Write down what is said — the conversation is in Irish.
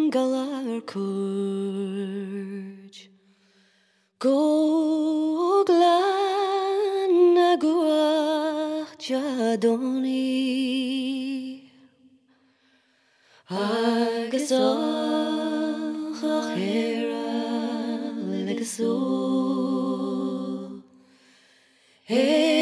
galar kurj Goglan naguach jadoni Argasoch achera legaso